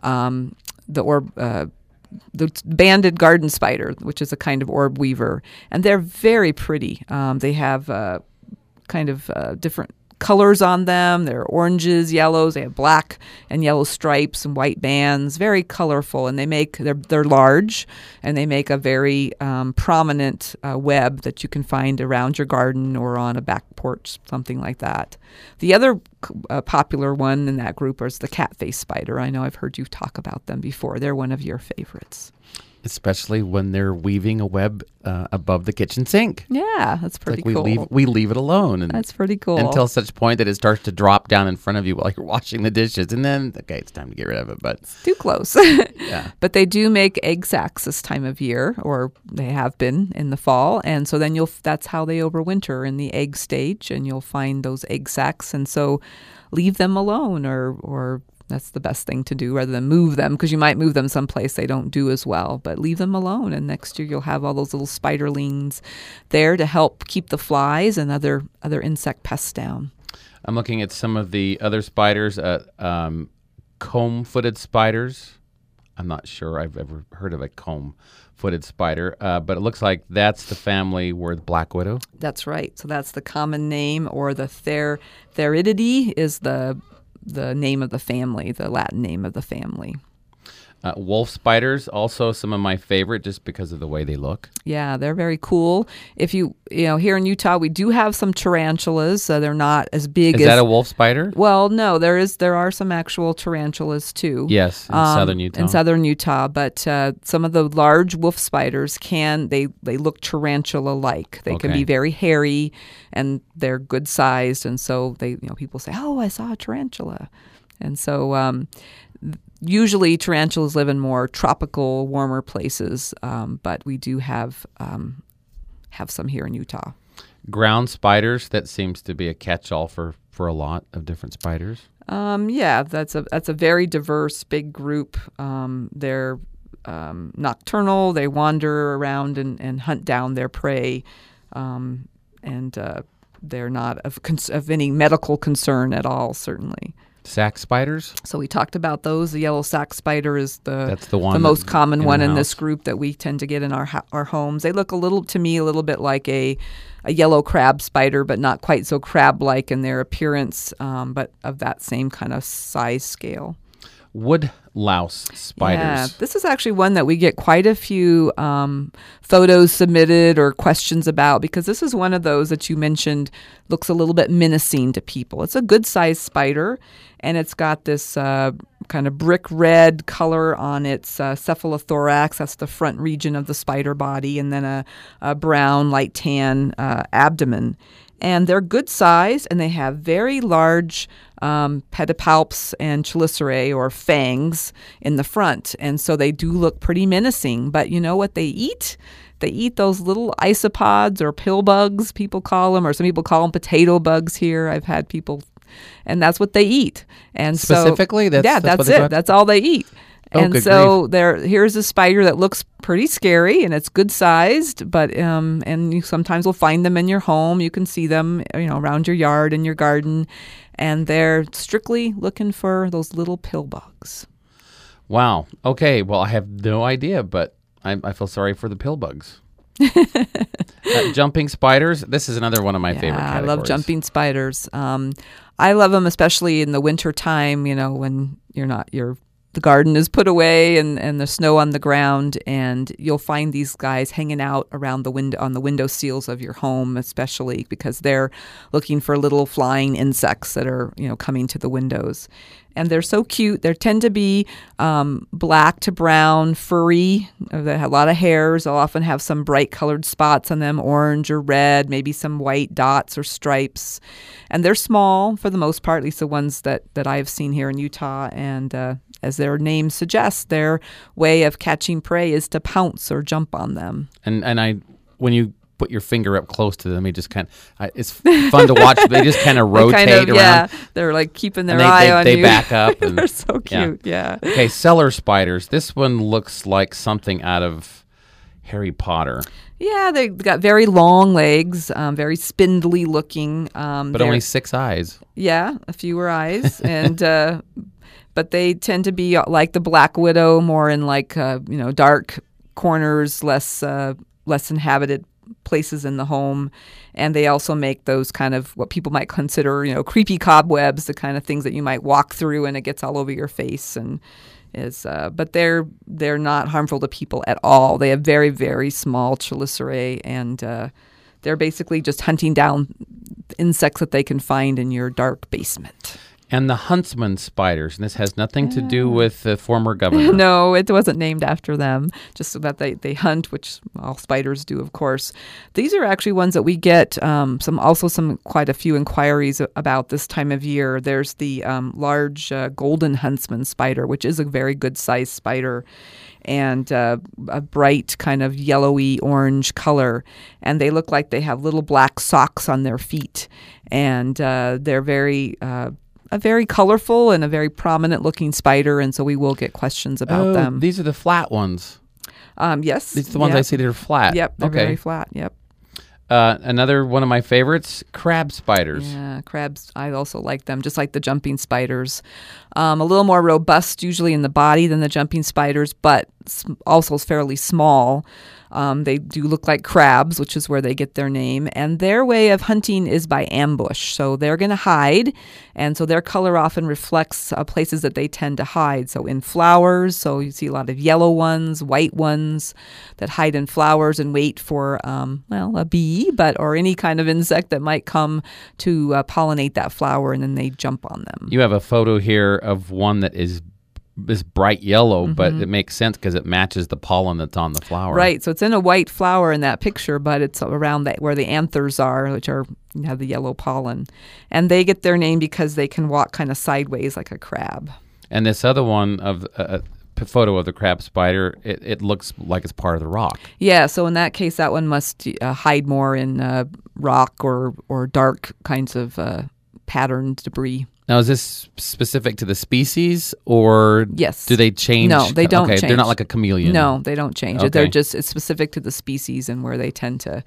[SPEAKER 2] the banded garden spider, which is a kind of orb weaver, and they're very pretty. They have kind of different colors on them. They're oranges, yellows. They have black and yellow stripes and white bands. Very colorful, and they're large, and they make a very prominent web that you can find around your garden or on a back porch, something like that. The other popular one in that group is the cat face spider. I know I've heard you talk about them before. They're one of your favorites.
[SPEAKER 1] especially when they're weaving a web above the kitchen sink.
[SPEAKER 2] Yeah, that's pretty
[SPEAKER 1] Like
[SPEAKER 2] cool.
[SPEAKER 1] we leave it alone, and
[SPEAKER 2] That's pretty cool.
[SPEAKER 1] until such point that it starts to drop down in front of you while you're washing the dishes, and then okay, it's time to get rid of it. But
[SPEAKER 2] Too close.
[SPEAKER 1] yeah,
[SPEAKER 2] But they do make egg sacs this time of year, or they have been in the fall, and so then that's how they overwinter in the egg stage, and you'll find those egg sacs, and so leave them alone, or that's the best thing to do rather than move them, because you might move them someplace they don't do as well. But leave them alone, and next year you'll have all those little spiderlings there to help keep the flies and other insect pests down.
[SPEAKER 1] I'm looking at some of the other spiders, comb-footed spiders. I'm not sure I've ever heard of a comb-footed spider, but it looks like that's the family where the black widow.
[SPEAKER 2] That's right. So that's the common name, or the Theridiidae is the name of the family, the Latin name of the family.
[SPEAKER 1] Wolf spiders, also some of my favorite just because of the way they look.
[SPEAKER 2] Yeah, they're very cool. If you here in Utah, we do have some tarantulas. They're not as big
[SPEAKER 1] Is
[SPEAKER 2] as
[SPEAKER 1] that a wolf spider?
[SPEAKER 2] Well, no, there are some actual tarantulas too.
[SPEAKER 1] Yes, in southern Utah.
[SPEAKER 2] In southern Utah, but some of the large wolf spiders they look tarantula-like. They can
[SPEAKER 1] Okay.
[SPEAKER 2] be very hairy, and they're good sized, and so people say, "Oh, I saw a tarantula," and so. Usually tarantulas live in more tropical, warmer places, but we do have some here in Utah.
[SPEAKER 1] Ground spiders, that seems to be a catch-all for a lot of different spiders.
[SPEAKER 2] Yeah, that's a very diverse, big group. They're nocturnal. They wander around and hunt down their prey, and they're not of any medical concern at all, certainly.
[SPEAKER 1] Sack spiders?
[SPEAKER 2] So we talked about those. The yellow sack spider is
[SPEAKER 1] That's the one
[SPEAKER 2] most common
[SPEAKER 1] in
[SPEAKER 2] one
[SPEAKER 1] the
[SPEAKER 2] in this
[SPEAKER 1] house.
[SPEAKER 2] group that we tend to get in our homes. They look a little bit like a yellow crab spider, but not quite so crab-like in their appearance, but of that same kind of size scale.
[SPEAKER 1] Wood louse spiders.
[SPEAKER 2] Yeah, this is actually one that we get quite a few photos submitted or questions about, because this is one of those that you mentioned looks a little bit menacing to people. It's a good-sized spider, and it's got this kind of brick red color on its cephalothorax. That's the front region of the spider body, and then a brown, light tan abdomen. And they're good sized, and they have very large pedipalps and chelicerae, or fangs, in the front. And so they do look pretty menacing. But you know what they eat? They eat those little isopods, or pill bugs, people call them, or some people call them potato bugs here. I've had people, and that's what they eat. And
[SPEAKER 1] Specifically?
[SPEAKER 2] so,
[SPEAKER 1] That's what
[SPEAKER 2] that's
[SPEAKER 1] they
[SPEAKER 2] it.
[SPEAKER 1] got?
[SPEAKER 2] That's all they eat.
[SPEAKER 1] Oh,
[SPEAKER 2] And
[SPEAKER 1] good
[SPEAKER 2] so here's a spider that looks pretty scary, and it's good sized, but and you sometimes will find them in your home. You can see them, around your yard and your garden, and they're strictly looking for those little pill bugs.
[SPEAKER 1] Wow. Okay. Well, I have no idea, but I feel sorry for the pill bugs. Jumping spiders. This is another one of my favorite
[SPEAKER 2] I
[SPEAKER 1] categories.
[SPEAKER 2] love jumping spiders. I love them, especially in the winter time, when the garden is put away and the snow on the ground, and you'll find these guys hanging out around the window, on the window sills of your home, especially because they're looking for little flying insects that are coming to the windows. And they're so cute. They tend to be black to brown, furry. They have a lot of hairs. They'll often have some bright colored spots on them, orange or red, maybe some white dots or stripes. And they're small for the most part, at least the ones that I've seen here in Utah. And as their name suggests, their way of catching prey is to pounce or jump on them.
[SPEAKER 1] And when you put your finger up close to them, it's fun to watch. They just kind of rotate around.
[SPEAKER 2] Yeah, they're like keeping their
[SPEAKER 1] And
[SPEAKER 2] eye on
[SPEAKER 1] they
[SPEAKER 2] you.
[SPEAKER 1] back up. And,
[SPEAKER 2] They're so cute. Yeah.
[SPEAKER 1] Okay, cellar spiders. This one looks like something out of Harry Potter,
[SPEAKER 2] Yeah, they've got very long legs, very spindly looking.
[SPEAKER 1] but only 6 eyes.
[SPEAKER 2] Yeah, fewer eyes, and but they tend to be like the black widow, more in dark corners, less inhabited places in the home. And they also make those kind of what people might consider creepy cobwebs, the kind of things that you might walk through and it gets all over your face, and but they're not harmful to people at all. They have very, very small chelicerae, and they're basically just hunting down insects that they can find in your dark basement.
[SPEAKER 1] And the huntsman spiders, and this has nothing to do with the former governor.
[SPEAKER 2] No, it wasn't named after them, just so that they hunt, which all spiders do, of course. These are actually ones that we get quite a few inquiries about this time of year. There's the large golden huntsman spider, which is a very good sized spider, and a bright kind of yellowy orange color. And they look like they have little black socks on their feet. And they're very a very colorful and a very prominent looking spider, and so we will get questions about them.
[SPEAKER 1] These are the flat ones.
[SPEAKER 2] Yes.
[SPEAKER 1] These are the ones I see that are flat.
[SPEAKER 2] Yep, they're very flat. Yep.
[SPEAKER 1] Another one of my favorites, crab spiders.
[SPEAKER 2] Yeah, crabs, I also like them, just like the jumping spiders. A little more robust usually in the body than the jumping spiders, but also fairly small. They do look like crabs, which is where they get their name. And their way of hunting is by ambush. So they're going to hide. And so their color often reflects places that they tend to hide. So in flowers, so you see a lot of yellow ones, white ones that hide in flowers and wait for, a bee, or any kind of insect that might come to pollinate that flower, and then they jump on them.
[SPEAKER 1] You have a photo here of one that is bright yellow, but it makes sense because it matches the pollen that's on the flower.
[SPEAKER 2] Right. So it's in a white flower in that picture, but it's around where the anthers are, which have the yellow pollen. And they get their name because they can walk kind of sideways like a crab.
[SPEAKER 1] And this other one of a photo of the crab spider, it looks like it's part of the rock.
[SPEAKER 2] Yeah. So in that case, that one must hide more in rock or dark kinds of patterned debris.
[SPEAKER 1] Now, is this specific to the species, or
[SPEAKER 2] yes.
[SPEAKER 1] do they change?
[SPEAKER 2] No, they don't change.
[SPEAKER 1] They're not like a chameleon.
[SPEAKER 2] No, they don't change.
[SPEAKER 1] Okay.
[SPEAKER 2] It's specific to the species and where they tend to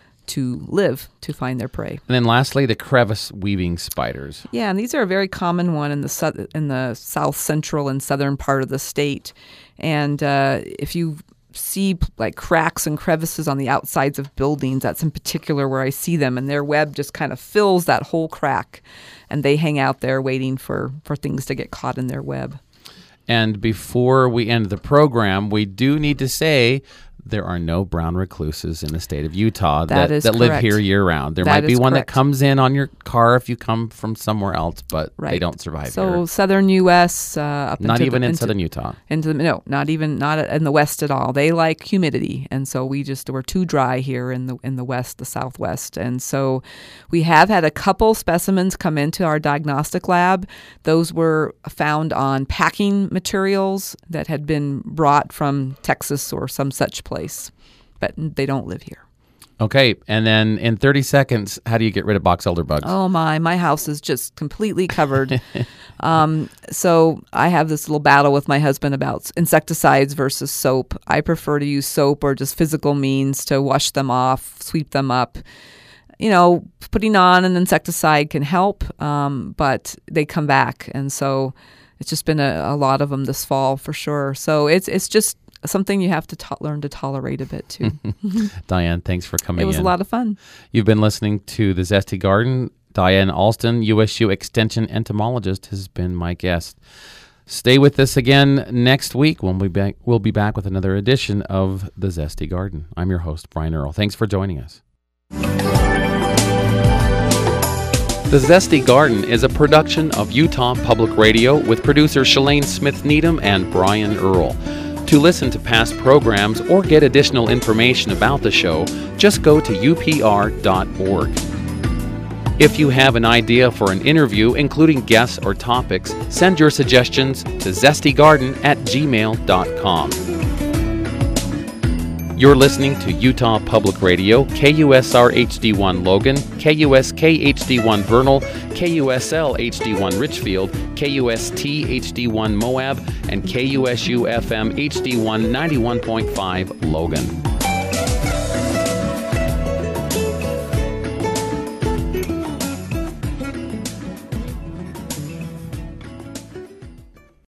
[SPEAKER 2] live to find their prey.
[SPEAKER 1] And then lastly, the crevice weaving spiders.
[SPEAKER 2] Yeah, and these are a very common one in the south central and southern part of the state. And if you see like cracks and crevices on the outsides of buildings, that's in particular where I see them, and their web just kind of fills that whole crack, and they hang out there waiting for things to get caught in their web.
[SPEAKER 1] And before we end the program, we do need to say there are no brown recluses in the state of Utah that live here year-round. There might be one that comes in on your car if you come from somewhere else, but they don't survive here.
[SPEAKER 2] So southern U.S.
[SPEAKER 1] Not even in southern Utah.
[SPEAKER 2] Not in the west at all. They like humidity, and so we're too dry here in the west, the southwest. And so we have had a couple specimens come into our diagnostic lab. Those were found on packing materials that had been brought from Texas or some such place, but they don't live here.
[SPEAKER 1] Okay, and then in 30 seconds, how do you get rid of box elder bugs?
[SPEAKER 2] Oh my house is just completely covered. So I have this little battle with my husband about insecticides versus soap. I prefer to use soap or just physical means to wash them off, sweep them up. Putting on an insecticide can help, but they come back, and so it's just been a lot of them this fall for sure. So it's just something you have to learn to tolerate a bit too.
[SPEAKER 1] Diane, thanks for coming in.
[SPEAKER 2] It was a lot of fun.
[SPEAKER 1] You've been listening to The Zesty Garden. Diane Alston, USU Extension entomologist, has been my guest. Stay with us again next week when we'll be back with another edition of The Zesty Garden. I'm your host, Brian Earl. Thanks for joining us. The Zesty Garden is a production of Utah Public Radio with producer Shalane Smith-Needham and Brian Earl. To listen to past programs or get additional information about the show, just go to upr.org. If you have an idea for an interview, including guests or topics, send your suggestions to zestygarden@gmail.com. You're listening to Utah Public Radio, KUSR HD1 Logan, KUSK HD1 Vernal, KUSL HD1 Richfield, KUST HD1 Moab, and KUSU FM HD1 91.5 Logan.